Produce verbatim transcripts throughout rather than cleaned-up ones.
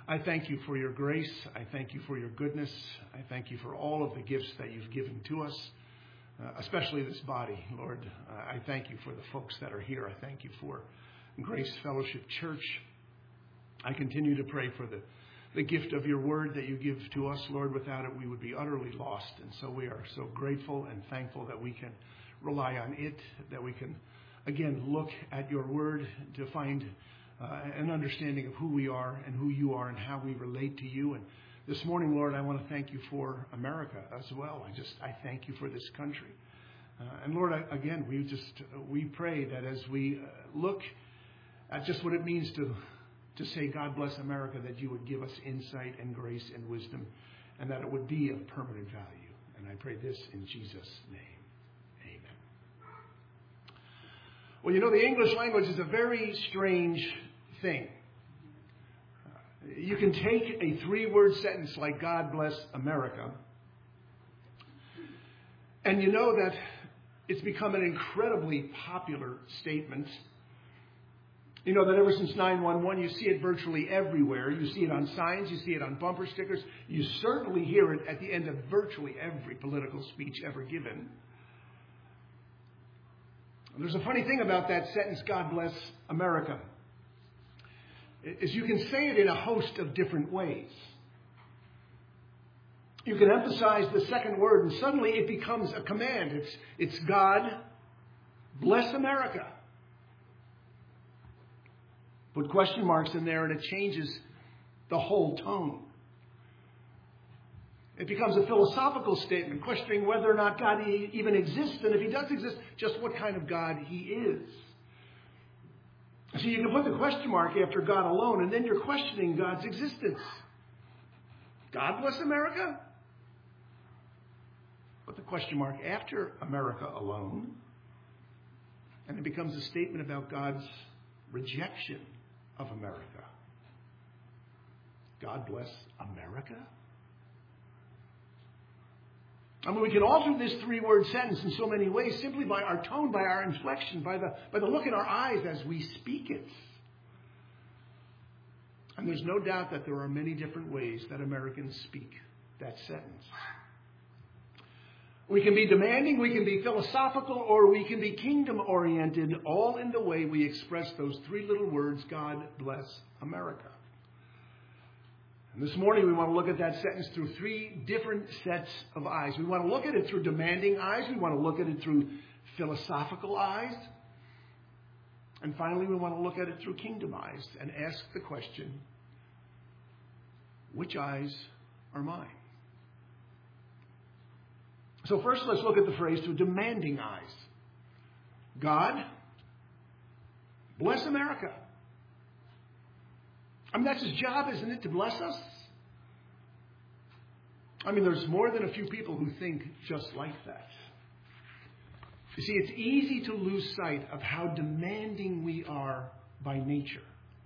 I thank you for your grace. I thank you for your goodness. I thank you for all of the gifts that you've given to us, uh, especially this body, Lord. Uh, I thank you for the folks that are here. I thank you for Grace Fellowship Church. I continue to pray for the, the gift of your word that you give to us, Lord. Without it, we would be utterly lost. And so we are so grateful and thankful that we can rely on it, that we can, again, look at your word to find uh, an understanding of who we are and who you are and how we relate to you. And this morning, Lord, I want to thank you for America as well. I just, I thank you for this country. Uh, and Lord, I, again, we just, we pray that as we uh, look at just what it means to to say, God bless America, that you would give us insight and grace and wisdom, and that it would be of permanent value. And I pray this in Jesus' name. Amen. Well, you know, the English language is a very strange thing. You can take a three-word sentence like God bless America, and you know that it's become an incredibly popular statement. You know that ever since nine one one, you see it virtually everywhere. You see it on signs. You see it on bumper stickers. You certainly hear it at the end of virtually every political speech ever given. There's a funny thing about that sentence, God bless America, is you can say it in a host of different ways. You can emphasize the second word, and suddenly it becomes a command. It's, it's God bless America. Put question marks in there and it changes the whole tone. It becomes a philosophical statement, questioning whether or not God even exists, and if he does exist, just what kind of God he is. So you can put the question mark after God alone, and then you're questioning God's existence. God bless America? Put the question mark after America alone, and it becomes a statement about God's rejection of America. God bless America? I mean, we can alter this three-word sentence in so many ways simply by our tone, by our inflection, by the, by the look in our eyes as we speak it. And there's no doubt that there are many different ways that Americans speak that sentence. We can be demanding, we can be philosophical, or we can be kingdom-oriented, all in the way we express those three little words, God bless America. And this morning we want to look at that sentence through three different sets of eyes. We want to look at it through demanding eyes, we want to look at it through philosophical eyes, and finally we want to look at it through kingdom eyes and ask the question, which eyes are mine? So first, let's look at the phrase through demanding eyes. God, bless America. I mean, that's his job, isn't it, to bless us? I mean, there's more than a few people who think just like that. You see, it's easy to lose sight of how demanding we are by nature.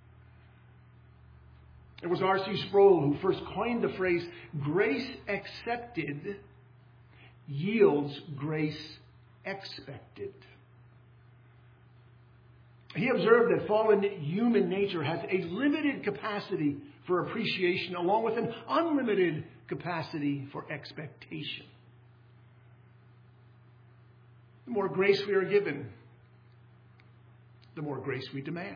It was R C Sproul who first coined the phrase, grace accepted yields grace expected. He observed that fallen human nature has a limited capacity for appreciation along with an unlimited capacity for expectation. The more grace we are given, the more grace we demand.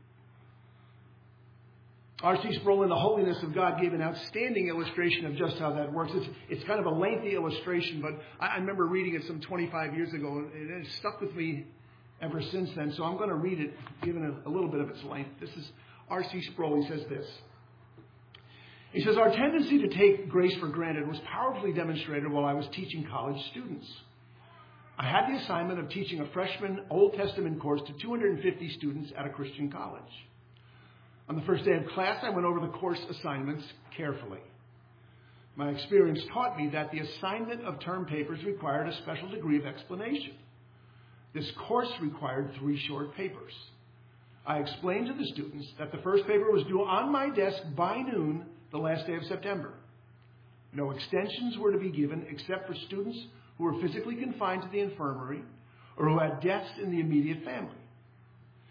R C Sproul in The Holiness of God gave an outstanding illustration of just how that works. It's, it's kind of a lengthy illustration, but I, I remember reading it some twenty-five years ago, and it has stuck with me ever since then. So I'm going to read it, given a, a little bit of its length. This is R C Sproul. He says this. He says, our tendency to take grace for granted was powerfully demonstrated while I was teaching college students. I had the assignment of teaching a freshman Old Testament course to two hundred fifty students at a Christian college. On the first day of class, I went over the course assignments carefully. My experience taught me that the assignment of term papers required a special degree of explanation. This course required three short papers. I explained to the students that the first paper was due on my desk by noon the last day of September. No extensions were to be given except for students who were physically confined to the infirmary or who had deaths in the immediate family.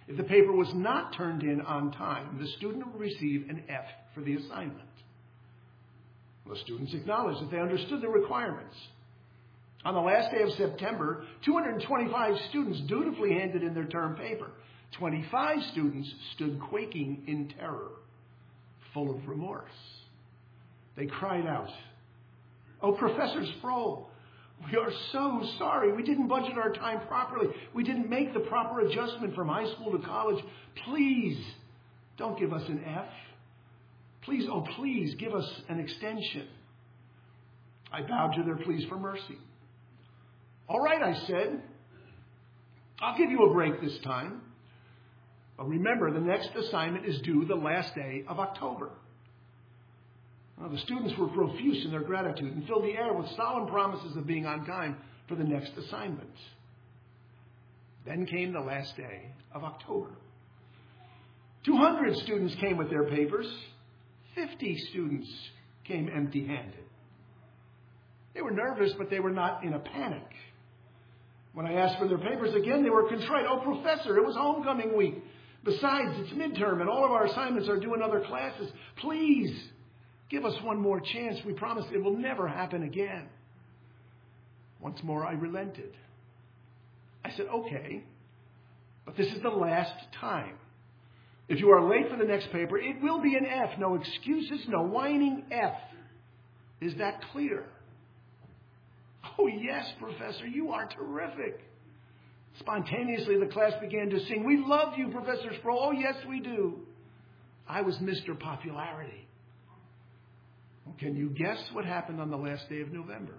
If the paper was not turned in on time, the student would receive an F for the assignment. The students acknowledged that they understood the requirements. On the last day of September, two hundred twenty-five students dutifully handed in their term paper. twenty-five students stood quaking in terror, full of remorse. They cried out, "Oh, Professor Sproul, we are so sorry. We didn't budget our time properly. We didn't make the proper adjustment from high school to college. Please, don't give us an F. Please, oh, please give us an extension." I bowed to their pleas for mercy. "All right," I said. "I'll give you a break this time. But remember, the next assignment is due the last day of October." Well, the students were profuse in their gratitude and filled the air with solemn promises of being on time for the next assignment. Then came the last day of October. two hundred students came with their papers. fifty students came empty-handed. They were nervous, but they were not in a panic. When I asked for their papers again, they were contrite. "Oh, Professor, it was homecoming week. Besides, it's midterm, and all of our assignments are due in other classes. Please, give us one more chance. We promise it will never happen again." Once more, I relented. I said, "Okay, but this is the last time. If you are late for the next paper, it will be an F. No excuses, no whining, F. Is that clear?" "Oh, yes, Professor, you are terrific." Spontaneously, the class began to sing, "We love you, Professor Sproul. Oh, yes, we do." I was Mister Popularity. Well, can you guess what happened on the last day of November?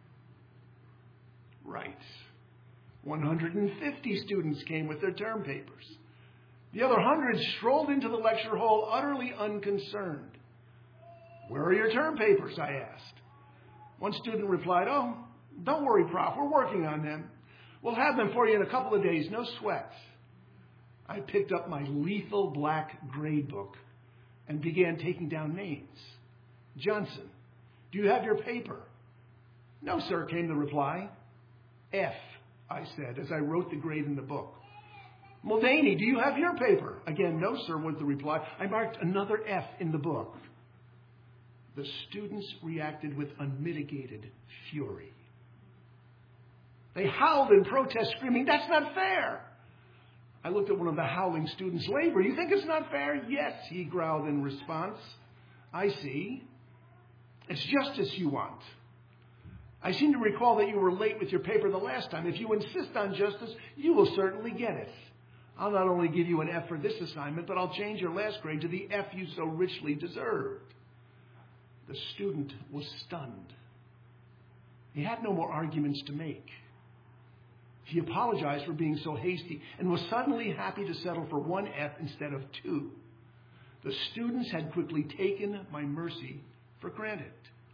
Right. one hundred fifty students came with their term papers. The other hundred strolled into the lecture hall utterly unconcerned. "Where are your term papers?" I asked. One student replied, "Oh, don't worry, Prof. We're working on them. We'll have them for you in a couple of days. No sweat." I picked up my lethal black grade book and began taking down names. "Johnson, do you have your paper?" "No, sir," came the reply. "F," I said as I wrote the grade in the book. "Mulvaney, do you have your paper?" Again, "No, sir," was the reply. I marked another F in the book. The students reacted with unmitigated fury. They howled in protest, screaming, "That's not fair!" I looked at one of the howling students. "Labor, you think it's not fair?" "Yes," he growled in response. "I see. It's justice you want. I seem to recall that you were late with your paper the last time. If you insist on justice, you will certainly get it. I'll not only give you an F for this assignment, but I'll change your last grade to the F you so richly deserved." The student was stunned. He had no more arguments to make. He apologized for being so hasty and was suddenly happy to settle for one F instead of two. The students had quickly taken my mercy for granted.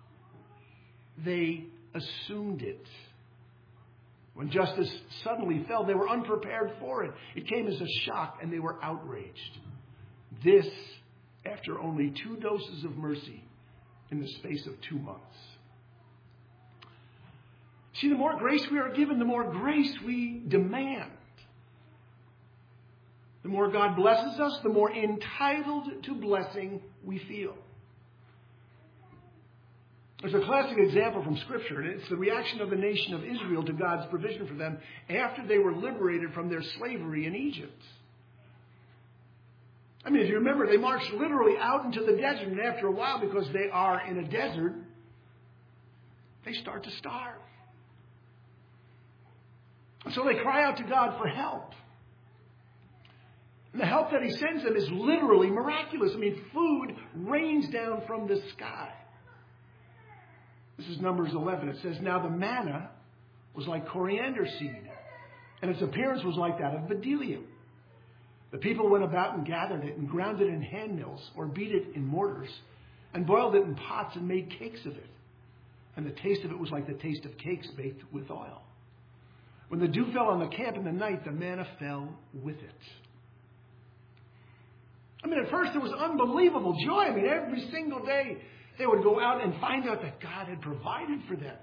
They assumed it. When justice suddenly fell, they were unprepared for it. It came as a shock, and they were outraged. This, after only two doses of mercy in the space of two months. See, the more grace we are given, the more grace we demand. The more God blesses us, the more entitled to blessing we feel. There's a classic example from Scripture, and it's the reaction of the nation of Israel to God's provision for them after they were liberated from their slavery in Egypt. I mean, if you remember, they marched literally out into the desert, and after a while, because they are in a desert, they start to starve. And so they cry out to God for help. And the help that He sends them is literally miraculous. I mean, food rains down from the sky. This is Numbers eleven. It says, "Now the manna was like coriander seed, and its appearance was like that of bdellium. The people went about and gathered it and ground it in hand mills or beat it in mortars and boiled it in pots and made cakes of it. And the taste of it was like the taste of cakes baked with oil. When the dew fell on the camp in the night, the manna fell with it." I mean, at first there was unbelievable joy. I mean, every single day they would go out and find out that God had provided for them.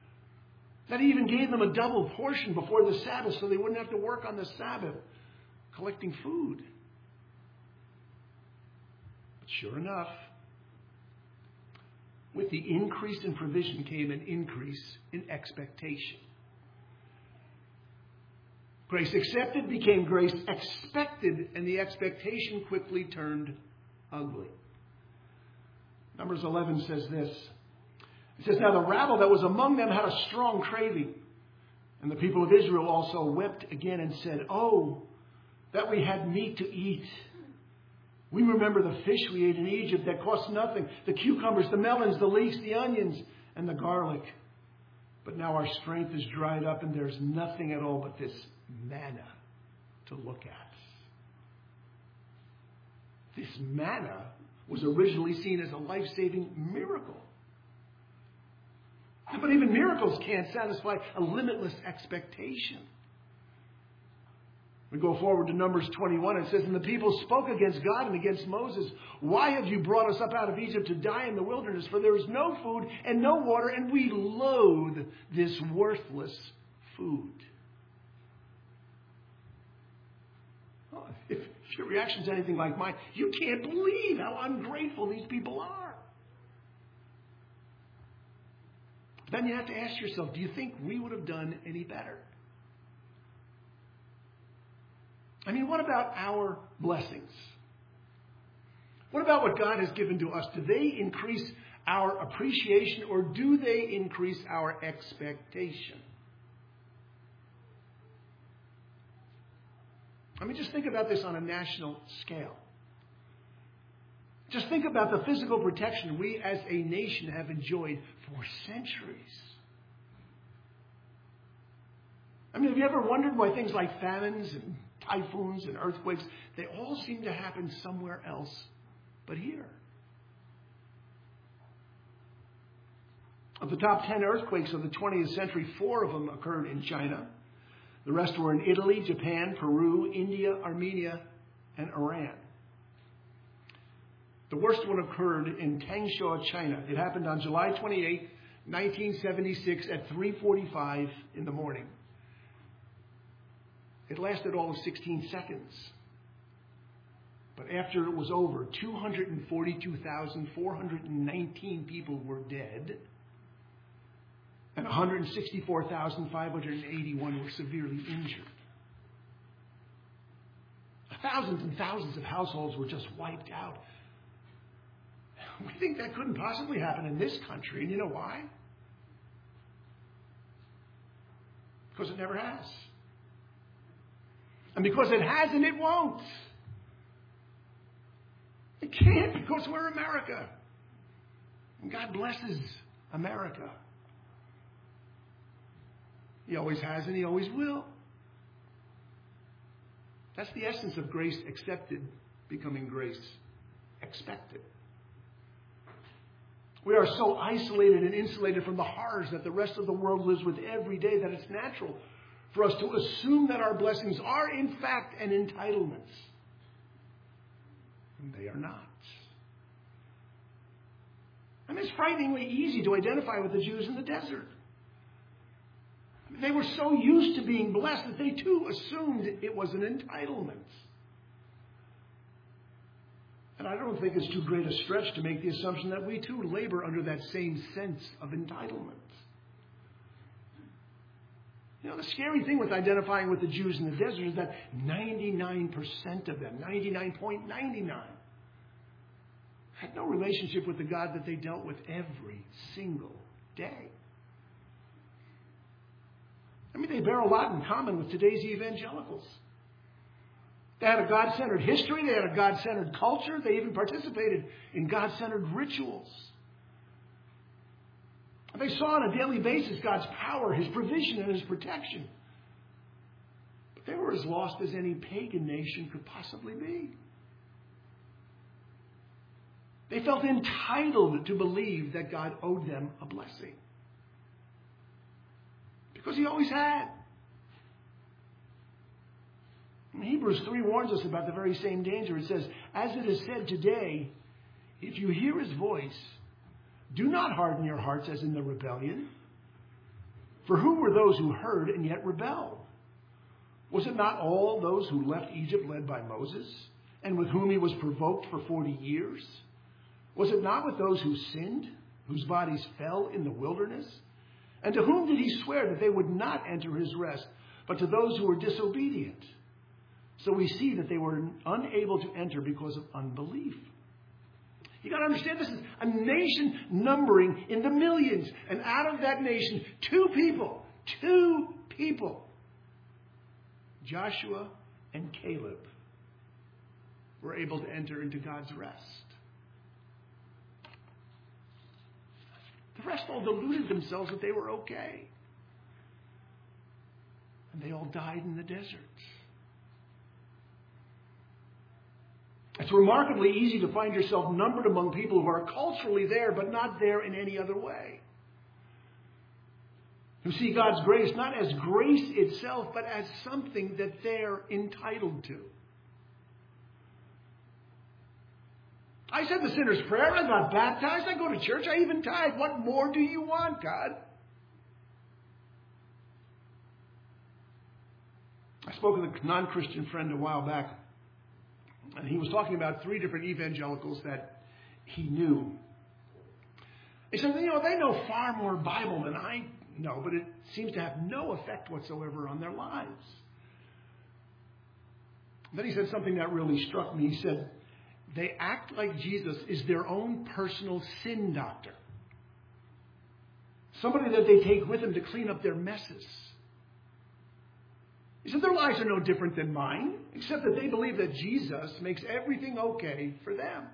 That He even gave them a double portion before the Sabbath so they wouldn't have to work on the Sabbath. collecting food. But sure enough, with the increase in provision came an increase in expectation. Grace accepted became grace expected, and the expectation quickly turned ugly. Numbers eleven says this. It says, "Now the rabble that was among them had a strong craving. And the people of Israel also wept again and said, 'Oh, that we had meat to eat. We remember the fish we ate in Egypt that cost nothing, the cucumbers, the melons, the leeks, the onions, and the garlic. But now our strength is dried up and there's nothing at all but this manna to look at.'" This manna was originally seen as a life-saving miracle. But even miracles can't satisfy a limitless expectation. We go forward to Numbers twenty-one. It says, "And the people spoke against God and against Moses. 'Why have you brought us up out of Egypt to die in the wilderness? For there is no food and no water, and we loathe this worthless food.'" Oh, if, if your reaction is anything like mine, you can't believe how ungrateful these people are. Then you have to ask yourself, do you think we would have done any better? I mean, what about our blessings? What about what God has given to us? Do they increase our appreciation, or do they increase our expectation? I mean, just think about this on a national scale. Just think about the physical protection we as a nation have enjoyed for centuries. I mean, have you ever wondered why things like famines and typhoons and earthquakes, they all seem to happen somewhere else but here? Of the top ten earthquakes of the twentieth century, four of them occurred in China. The rest were in Italy, Japan, Peru, India, Armenia, and Iran. The worst one occurred in Tangshan, China. It happened on July twenty-eighth, nineteen seventy-six at three forty-five in the morning. It lasted all of sixteen seconds. But after it was over, two hundred forty-two thousand four hundred nineteen people were dead, and one hundred sixty-four thousand five hundred eighty-one were severely injured. Thousands and thousands of households were just wiped out. We think that couldn't possibly happen in this country, and you know why? Because it never has. And because it hasn't, it won't. It can't, because we're America. And God blesses America. He always has and He always will. That's the essence of grace accepted becoming grace expected. We are so isolated and insulated from the horrors that the rest of the world lives with every day that it's natural for us to assume that our blessings are in fact an entitlement. And they are not. And it's frighteningly easy to identify with the Jews in the desert. They were so used to being blessed that they too assumed it was an entitlement. And I don't think it's too great a stretch to make the assumption that we too labor under that same sense of entitlement. You know, the scary thing with identifying with the Jews in the desert is that ninety-nine percent of them, ninety-nine point nine nine, had no relationship with the God that they dealt with every single day. I mean, they bear a lot in common with today's evangelicals. They had a God-centered history. They had a God-centered culture. They even participated in God-centered rituals. They saw on a daily basis God's power, His provision, and His protection. But they were as lost as any pagan nation could possibly be. They felt entitled to believe that God owed them a blessing. Because He always had. And Hebrews three warns us about the very same danger. It says, "As it is said today, if you hear His voice, do not harden your hearts as in the rebellion. For who were those who heard and yet rebelled? Was it not all those who left Egypt led by Moses, and with whom he was provoked for forty years? Was it not with those who sinned, whose bodies fell in the wilderness? And to whom did he swear that they would not enter his rest, but to those who were disobedient? So we see that they were unable to enter because of unbelief. You got to understand, this is a nation numbering in the millions. And out of that nation, two people, two people, Joshua and Caleb, were able to enter into God's rest. The rest all deluded themselves that they were okay. And they all died in the desert. It's remarkably easy to find yourself numbered among people who are culturally there, but not there in any other way. Who see God's grace not as grace itself, but as something that they're entitled to. I said the sinner's prayer. I got baptized. I go to church. I even tithe. What more do you want, God? I spoke with a non-Christian friend a while back, and he was talking about three different evangelicals that he knew. He said, you know, they know far more Bible than I know, but it seems to have no effect whatsoever on their lives. Then he said something that really struck me. He said, they act like Jesus is their own personal sin doctor. Somebody that they take with them to clean up their messes. He said their lives are no different than mine, except that they believe that Jesus makes everything okay for them.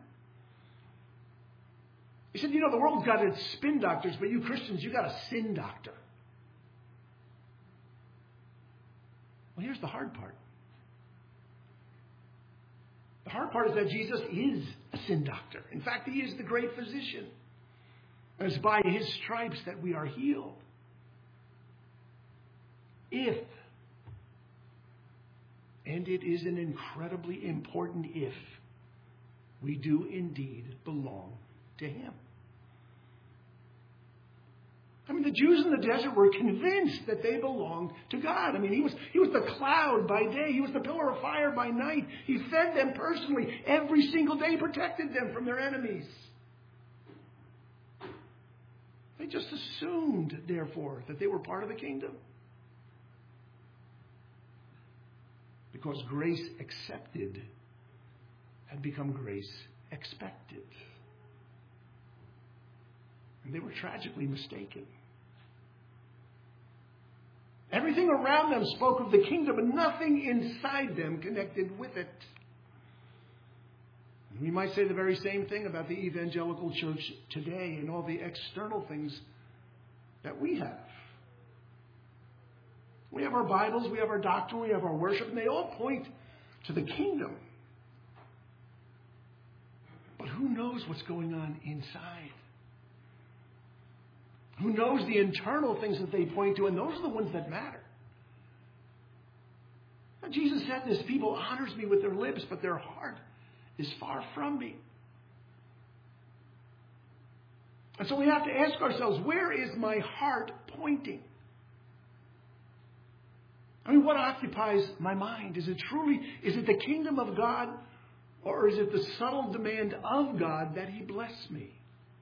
He said, you know, the world's got its spin doctors, but you Christians, you got a sin doctor. Well, here's the hard part. The hard part is that Jesus is a sin doctor. In fact, he is the great physician. It's by his stripes that we are healed. If, and it is an incredibly important if, we do indeed belong to him. I mean, the Jews in the desert were convinced that they belonged to God. I mean, he was, he was the cloud by day. He was the pillar of fire by night. He fed them personally every single day, protected them from their enemies. They just assumed, therefore, that they were part of the kingdom. Because grace accepted had become grace expected. And they were tragically mistaken. Everything around them spoke of the kingdom, and nothing inside them connected with it. And we might say the very same thing about the evangelical church today and all the external things that we have. We have our Bibles, we have our doctrine, we have our worship, and they all point to the kingdom. But who knows what's going on inside? Who knows the internal things that they point to, and those are the ones that matter. Now, Jesus said this, people honors me with their lips, but their heart is far from me. And so we have to ask ourselves, where is my heart pointing? I mean, what occupies my mind? Is it truly, is it the kingdom of God, or is it the subtle demand of God that he bless me?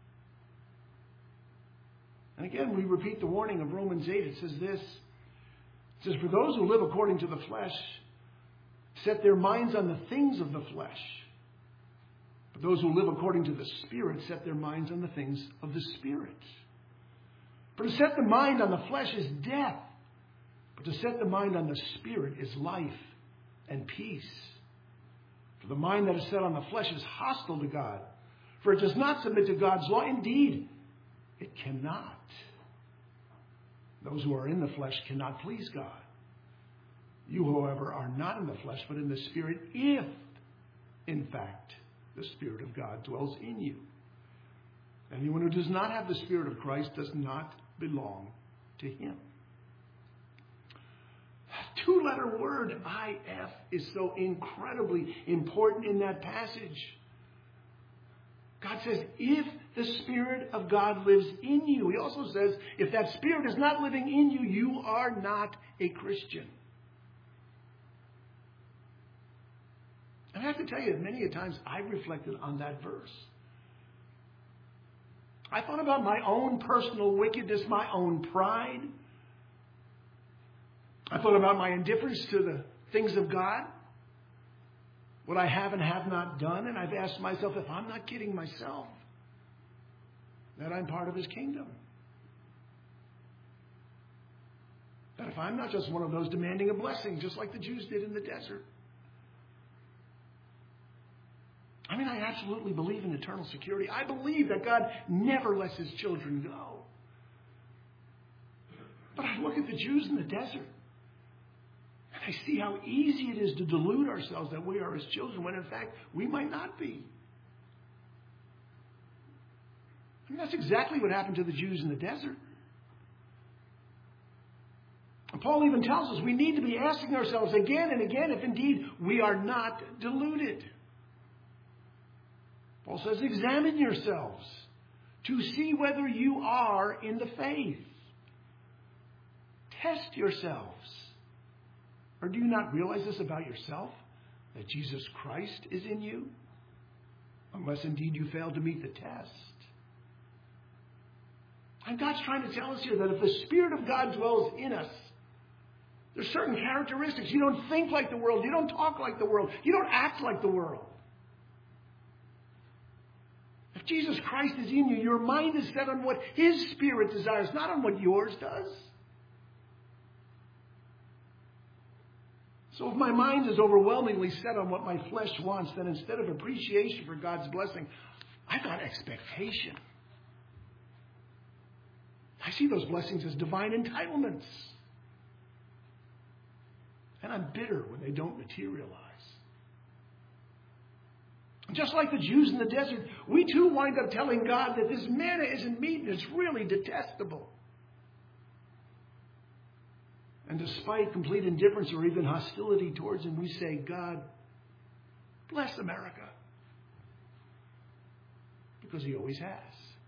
And again, we repeat the warning of Romans eight. It says this. It says, for those who live according to the flesh, set their minds on the things of the flesh. But those who live according to the Spirit, set their minds on the things of the Spirit. For to set the mind on the flesh is death. But to set the mind on the Spirit is life and peace. For the mind that is set on the flesh is hostile to God. For it does not submit to God's law. Indeed, it cannot. Those who are in the flesh cannot please God. You, however, are not in the flesh, but in the Spirit, if, in fact, the Spirit of God dwells in you. Anyone who does not have the Spirit of Christ does not belong to him. That two-letter word, I F, is so incredibly important in that passage. God says, if the Spirit of God lives in you. He also says, if that Spirit is not living in you, you are not a Christian. And I have to tell you, many a times I've reflected on that verse. I thought about my own personal wickedness, my own pride. I thought about my indifference to the things of God, what I have and have not done, and I've asked myself if I'm not kidding myself, that I'm part of His kingdom. That if I'm not just one of those demanding a blessing, just like the Jews did in the desert. I mean, I absolutely believe in eternal security. I believe that God never lets His children go. But I look at the Jews in the desert, and I see how easy it is to delude ourselves that we are His children, when in fact we might not be. I mean, that's exactly what happened to the Jews in the desert. And Paul even tells us we need to be asking ourselves again and again if indeed we are not deluded. Paul says, examine yourselves to see whether you are in the faith. Test yourselves. Or do you not realize this about yourself, that Jesus Christ is in you? Unless indeed you fail to meet the test. And God's trying to tell us here that if the Spirit of God dwells in us, there's certain characteristics. You don't think like the world. You don't talk like the world. You don't act like the world. If Jesus Christ is in you, your mind is set on what His Spirit desires, not on what yours does. So if my mind is overwhelmingly set on what my flesh wants, then instead of appreciation for God's blessing, I've got expectation. I see those blessings as divine entitlements. And I'm bitter when they don't materialize. Just like the Jews in the desert, we too wind up telling God that this manna isn't meat and it's really detestable. And despite complete indifference or even hostility towards Him, we say, God, bless America. Because He always has.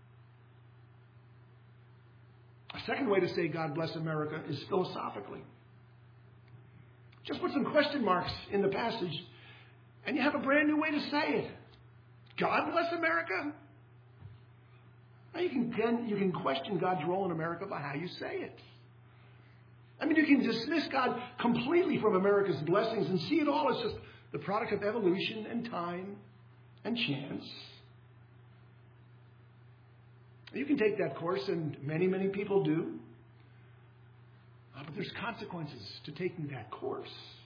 A second way to say God bless America is philosophically. Just put some question marks in the passage, and you have a brand new way to say it. God bless America? Now you can, you can question God's role in America by how you say it. I mean, you can dismiss God completely from America's blessings and see it all as just the product of evolution and time and chance. You can take that course, and many, many people do. Uh, but there's consequences to taking that course.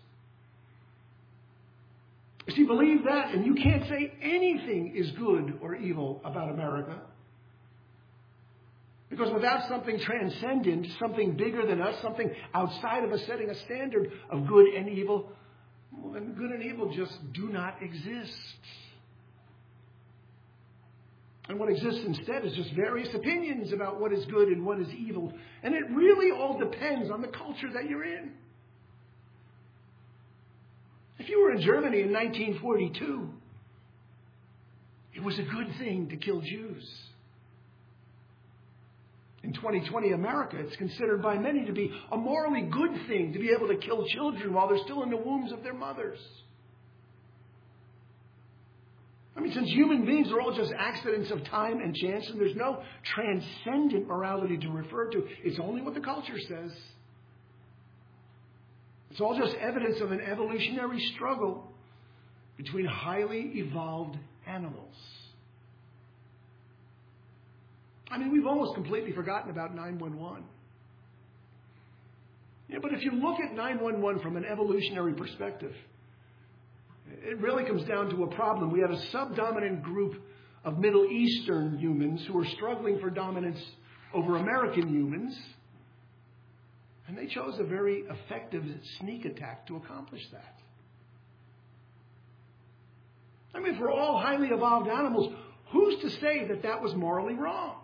See, believe that, and you can't say anything is good or evil about America. Because without something transcendent, something bigger than us, something outside of us setting a standard of good and evil, well, then good and evil just do not exist. And what exists instead is just various opinions about what is good and what is evil. And it really all depends on the culture that you're in. If you were in Germany in nineteen forty-two, it was a good thing to kill Jews. In twenty twenty America, it's considered by many to be a morally good thing to be able to kill children while they're still in the wombs of their mothers. I mean, since human beings are all just accidents of time and chance, and there's no transcendent morality to refer to, it's only what the culture says. It's all just evidence of an evolutionary struggle between highly evolved animals. I mean, we've almost completely forgotten about nine one one. Yeah, but if you look at nine one one from an evolutionary perspective, it really comes down to a problem. We had a subdominant group of Middle Eastern humans who were struggling for dominance over American humans. And they chose a very effective sneak attack to accomplish that. I mean, if we're all highly evolved animals, who's to say that that was morally wrong?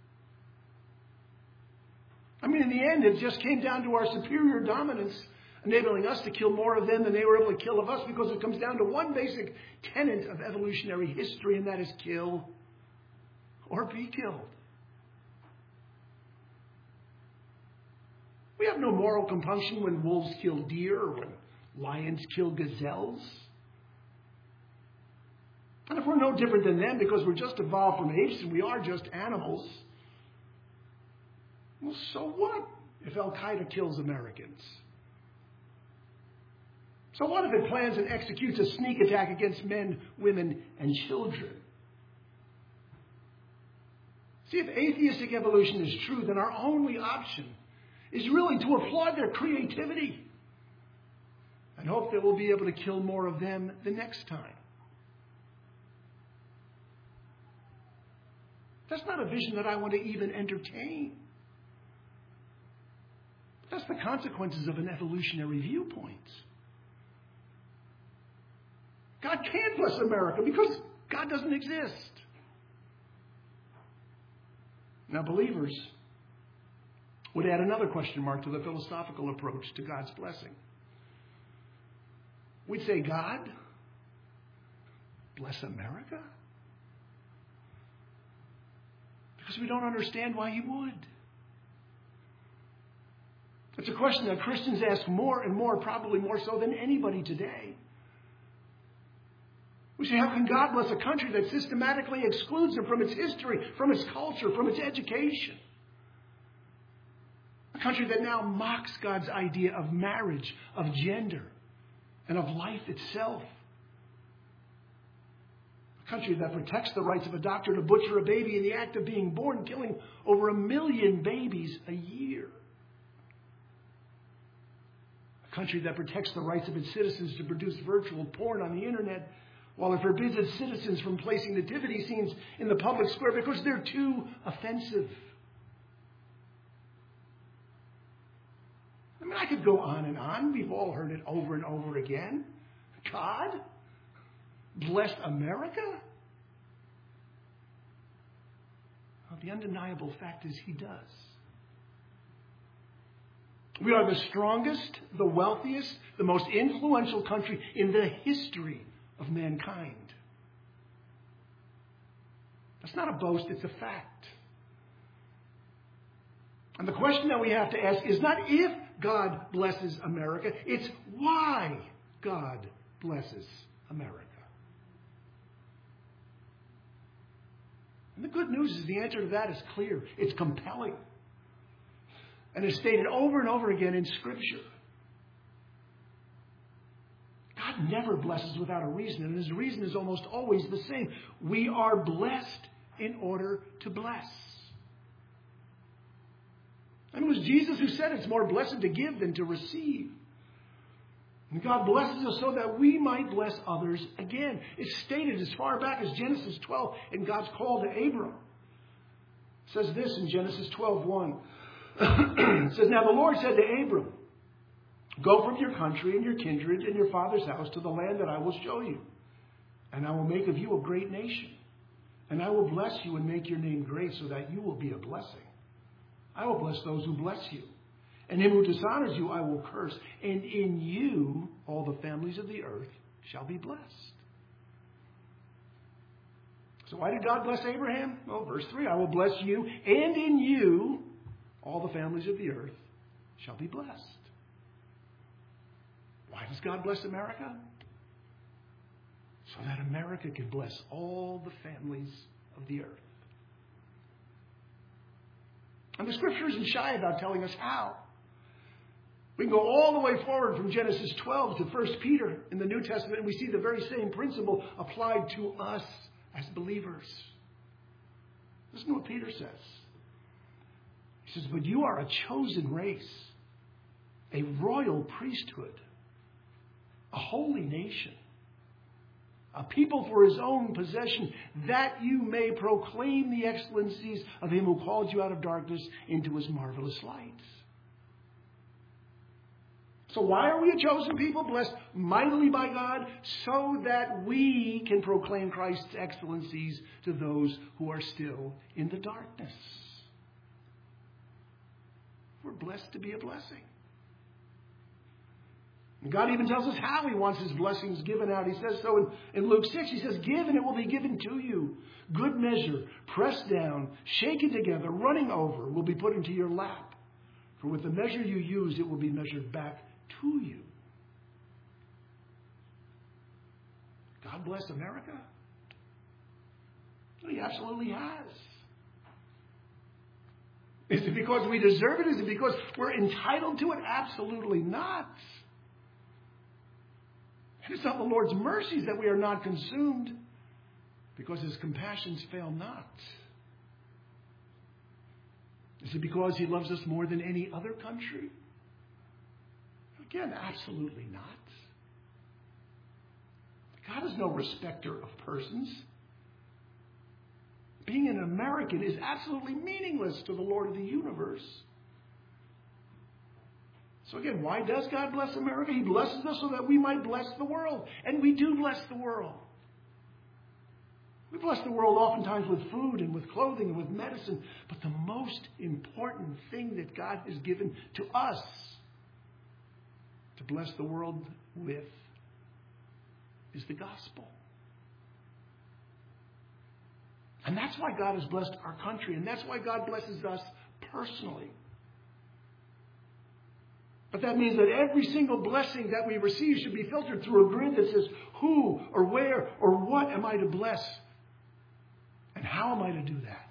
I mean, in the end, it just came down to our superior dominance, enabling us to kill more of them than they were able to kill of us, because it comes down to one basic tenet of evolutionary history, and that is kill or be killed. We have no moral compunction when wolves kill deer or when lions kill gazelles. And if we're no different than them because we're just evolved from apes and we are just animals, well, so what if Al-Qaeda kills Americans? So what if it plans and executes a sneak attack against men, women, and children? See, if atheistic evolution is true, then our only option is really to applaud their creativity and hope that we'll be able to kill more of them the next time. That's not a vision that I want to even entertain. That's the consequences of an evolutionary viewpoint. God can't bless America because God doesn't exist. Now, believers would add another question mark to the philosophical approach to God's blessing. We'd say, God, bless America? Because we don't understand why He would. It's a question that Christians ask more and more, probably more so than anybody today. We say, how can God bless a country that systematically excludes them from its history, from its culture, from its education? A country that now mocks God's idea of marriage, of gender, and of life itself. A country that protects the rights of a doctor to butcher a baby in the act of being born, killing over a million babies a year. A country that protects the rights of its citizens to produce virtual porn on the internet, while it forbids its citizens from placing nativity scenes in the public square because they're too offensive. I mean, I could go on and on. We've all heard it over and over again. God bless America? Well, the undeniable fact is He does. We are the strongest, the wealthiest, the most influential country in the history of mankind. That's not a boast, it's a fact. And the question that we have to ask is not if God blesses America, it's why God blesses America. And the good news is the answer to that is clear. It's compelling. And it's stated over and over again in Scripture. God never blesses without a reason, and His reason is almost always the same. We are blessed in order to bless. And it was Jesus who said it's more blessed to give than to receive. And God blesses us so that we might bless others again. It's stated as far back as Genesis twelve in God's call to Abram. It says this in Genesis twelve one. It says, now the Lord said to Abram, go from your country and your kindred and your father's house to the land that I will show you. And I will make of you a great nation. And I will bless you and make your name great so that you will be a blessing. I will bless those who bless you. And him who dishonors you I will curse. And in you all the families of the earth shall be blessed. So why did God bless Abraham? Well, verse three, I will bless you, and in you all the families of the earth shall be blessed. Why does God bless America? So that America can bless all the families of the earth. And the Scripture isn't shy about telling us how. We can go all the way forward from Genesis twelve to First Peter in the New Testament, and we see the very same principle applied to us as believers. Listen to what Peter says. He says, but you are a chosen race, a royal priesthood, a holy nation, a people for His own possession, that you may proclaim the excellencies of Him who called you out of darkness into His marvelous light. So why are we a chosen people, blessed mightily by God? So that we can proclaim Christ's excellencies to those who are still in the darkness. We're blessed to be a blessing. And God even tells us how He wants His blessings given out. He says so in, in Luke six. He says, give and it will be given to you. Good measure, pressed down, shaken together, running over, will be put into your lap. For with the measure you use, it will be measured back to you. God bless America? He absolutely has. Is it because we deserve it? Is it because we're entitled to it? Absolutely not. It's not the Lord's mercies that we are not consumed, because His compassions fail not. Is it because He loves us more than any other country? Again, absolutely not. God is no respecter of persons. Being an American is absolutely meaningless to the Lord of the universe. So again, why does God bless America? He blesses us so that we might bless the world. And we do bless the world. We bless the world oftentimes with food and with clothing and with medicine. But the most important thing that God has given to us to bless the world with is the gospel. And that's why God has blessed our country. And that's why God blesses us personally. But that means that every single blessing that we receive should be filtered through a grid that says, who or where or what am I to bless? And how am I to do that?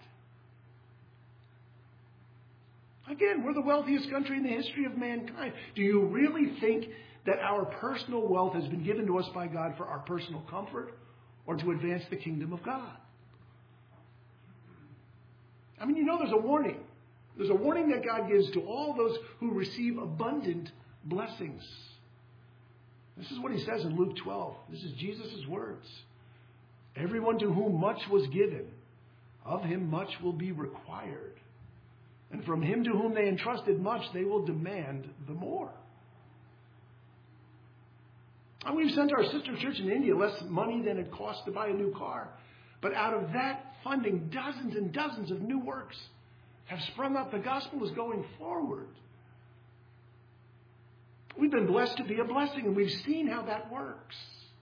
Again, we're the wealthiest country in the history of mankind. Do you really think that our personal wealth has been given to us by God for our personal comfort or to advance the kingdom of God? I mean, you know there's a warning. There's a warning that God gives to all those who receive abundant blessings. This is what He says in Luke twelve. This is Jesus' words. Everyone to whom much was given, of him much will be required. And from him to whom they entrusted much, they will demand the more. And we've sent our sister church in India less money than it costs to buy a new car. But out of that funding, dozens and dozens of new works have sprung up. The gospel is going forward. We've been blessed to be a blessing, and we've seen how that works.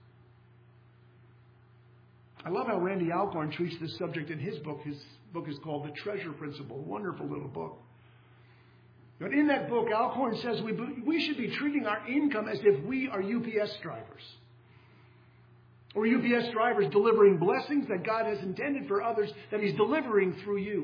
I love how Randy Alcorn treats this subject in his book. His book is called The Treasure Principle. Wonderful little book. But in that book, Alcorn says we, we should be treating our income as if we are U P S drivers. Or U P S drivers delivering blessings that God has intended for others that He's delivering through you.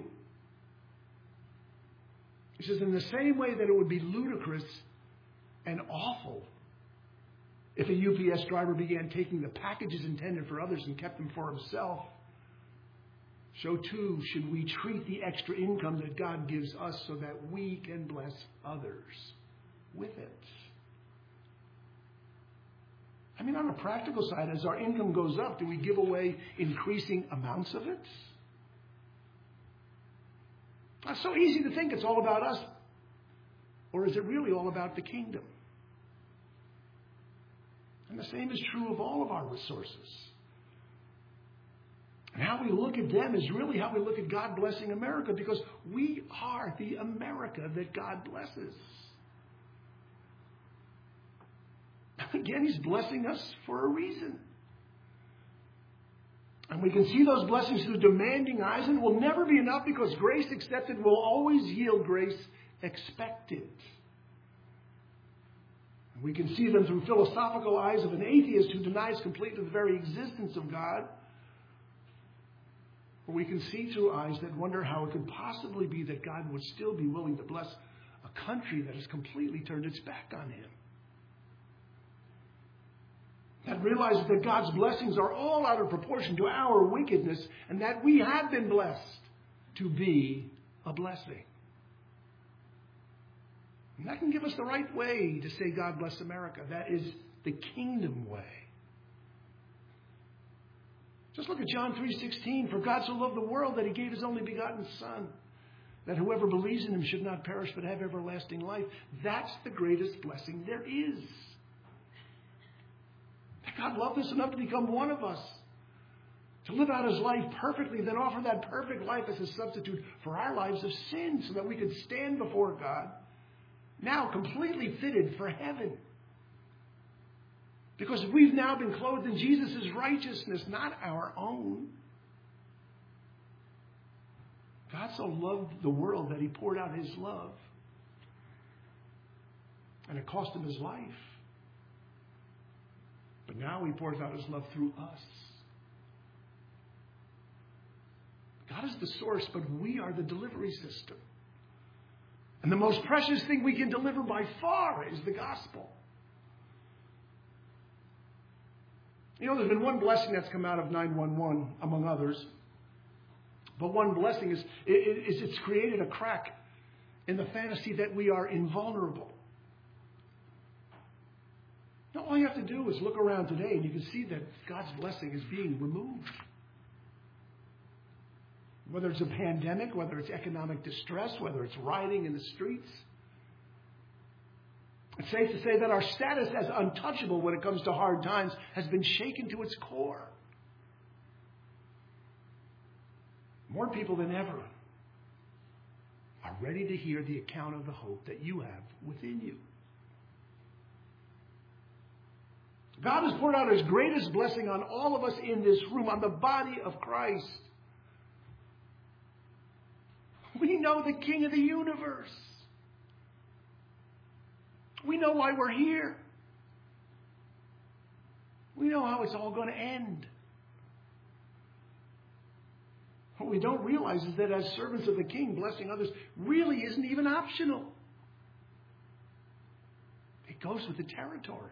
He says, in the same way that it would be ludicrous and awful if a U P S driver began taking the packages intended for others and kept them for himself, so too should we treat the extra income that God gives us so that we can bless others with it. I mean, on a practical side, as our income goes up, do we give away increasing amounts of it? It's so easy to think it's all about us. Or is it really all about the kingdom? And the same is true of all of our resources. And how we look at them is really how we look at God blessing America, because we are the America that God blesses. Again, He's blessing us for a reason. And we can see those blessings through demanding eyes, and it will never be enough, because grace accepted will always yield grace expected. We can see them through philosophical eyes of an atheist who denies completely the very existence of God. Or we can see through eyes that wonder how it could possibly be that God would still be willing to bless a country that has completely turned its back on Him. That realizes that God's blessings are all out of proportion to our wickedness, and that we have been blessed to be a blessing. And that can give us the right way to say God bless America. That is the kingdom way. Just look at John three sixteen. For God so loved the world that He gave His only begotten Son, that whoever believes in Him should not perish but have everlasting life. That's the greatest blessing there is. That God loved us enough to become one of us, to live out His life perfectly, then offer that perfect life as a substitute for our lives of sin, so that we could stand before God, now completely fitted for heaven. Because we've now been clothed in Jesus' righteousness, not our own. God so loved the world that He poured out His love. And it cost Him His life. But now He pours out His love through us. God is the source, but we are the delivery system. And the most precious thing we can deliver by far is the gospel. You know, there's been one blessing that's come out of nine one one, among others. But one blessing is, is it's created a crack in the fantasy that we are invulnerable. Now, all you have to do is look around today and you can see that God's blessing is being removed. Whether it's a pandemic, whether it's economic distress, whether it's rioting in the streets. It's safe to say that our status as untouchable when it comes to hard times has been shaken to its core. More people than ever are ready to hear the account of the hope that you have within you. God has poured out His greatest blessing on all of us in this room, on the body of Christ. We know the King of the universe. We know why we're here. We know how it's all going to end. What we don't realize is that as servants of the King, blessing others really isn't even optional. It goes with the territory.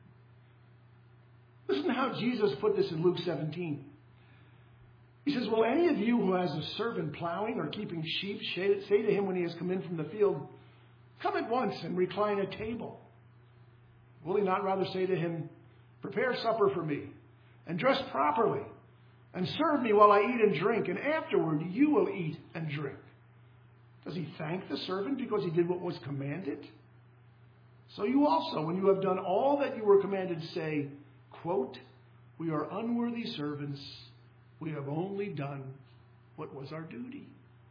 Listen to how Jesus put this in Luke seventeen. He says, will any of you who has a servant plowing or keeping sheep say to him when he has come in from the field, come at once and recline at table? Will he not rather say to him, prepare supper for me and dress properly and serve me while I eat and drink, and afterward you will eat and drink? Does he thank the servant because he did what was commanded? So you also, when you have done all that you were commanded, say, quote, we are unworthy servants. We have only done what was our duty.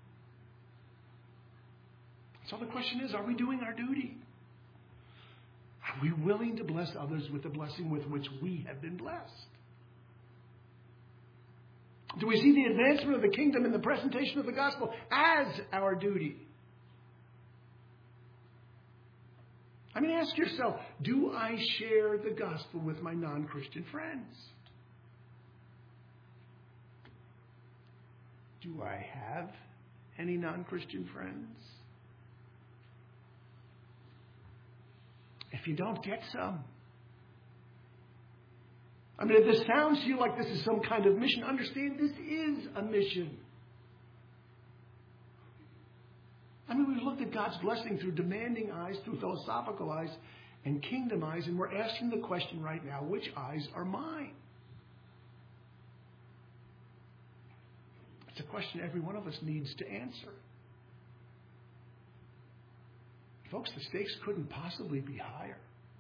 So the question is, are we doing our duty? Are we willing to bless others with the blessing with which we have been blessed? Do we see the advancement of the kingdom and the presentation of the gospel as our duty? I mean, ask yourself, do I share the gospel with my non-Christian friends? Do I have any non-Christian friends? If you don't, get some. I mean, if this sounds to you like this is some kind of mission, understand this is a mission. I mean, we've looked at God's blessing through demanding eyes, through philosophical eyes, and kingdom eyes, and we're asking the question right now, which eyes are mine? It's a question every one of us needs to answer. Folks, the stakes couldn't possibly be higher.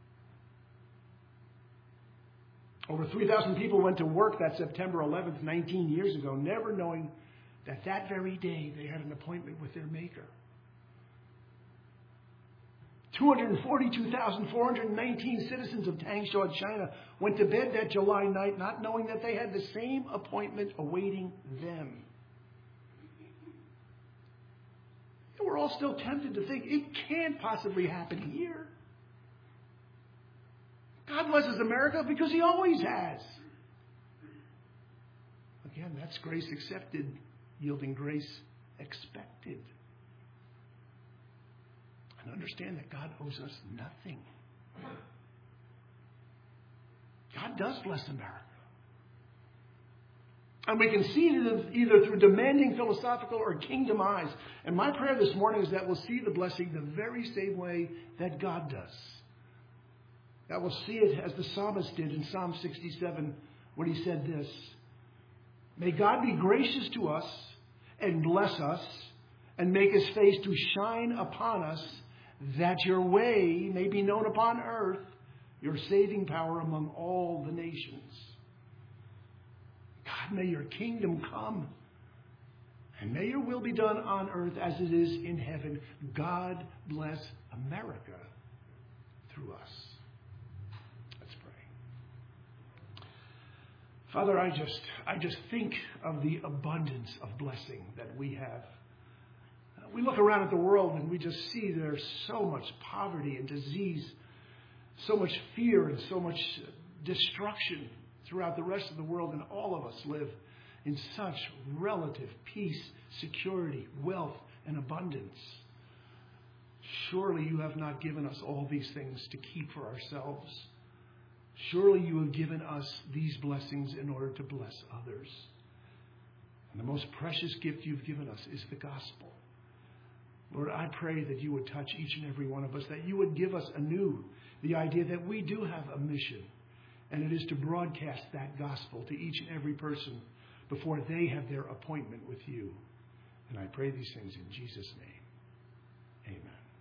Over three thousand people went to work that September eleventh, nineteen years ago, never knowing that that very day they had an appointment with their Maker. two hundred forty-two thousand four hundred nineteen citizens of Tangshan, China, went to bed that July night not knowing that they had the same appointment awaiting them. And we're all still tempted to think it can't possibly happen here. God blesses America because He always has. Again, that's grace accepted, yielding grace expected. And understand that God owes us nothing. God does bless America. And we can see it either through demanding philosophical or kingdom eyes. And my prayer this morning is that we'll see the blessing the very same way that God does. That we'll see it as the psalmist did in Psalm sixty-seven when he said this, may God be gracious to us and bless us and make His face to shine upon us, that your way may be known upon earth, your saving power among all the nations. God, may your kingdom come, and may your will be done on earth as it is in heaven. God bless America through us. Let's pray. Father, I just, I just think of the abundance of blessing that we have. We look around at the world and we just see there's so much poverty and disease, so much fear and so much destruction throughout the rest of the world, and all of us live in such relative peace, security, wealth, and abundance. Surely you have not given us all these things to keep for ourselves. Surely you have given us these blessings in order to bless others. And the most precious gift you've given us is the gospel. Lord, I pray that you would touch each and every one of us, that you would give us anew the idea that we do have a mission, and it is to broadcast that gospel to each and every person before they have their appointment with you. And I pray these things in Jesus' name.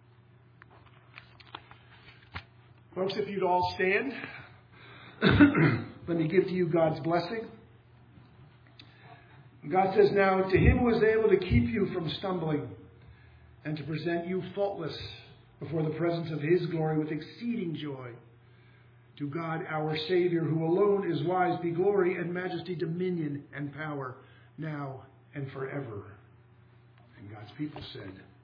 Amen. Folks, if you'd all stand, let me give to you God's blessing. God says, now, to him who is able to keep you from stumbling and to present you faultless before the presence of his glory with exceeding joy, to God our Savior, who alone is wise, be glory and majesty, dominion and power, now and forever. And God's people said,